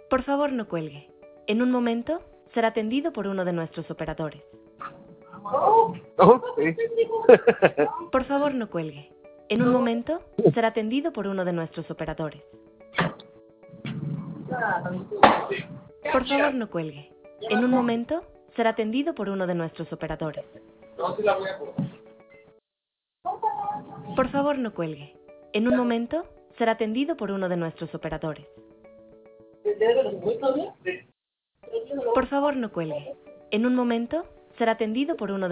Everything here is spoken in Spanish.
Por favor, no cuelgue. En un momento será atendido por uno de nuestros operadores. Por favor, no cuelgue. En un momento será atendido por uno de nuestros operadores. Por favor, no cuelgue. En un momento será atendido por uno de nuestros operadores. Por favor, no cuelgue. En un momento será atendido por uno de nuestros operadores. Por favor, no cuelgue. En un momento será atendido por uno de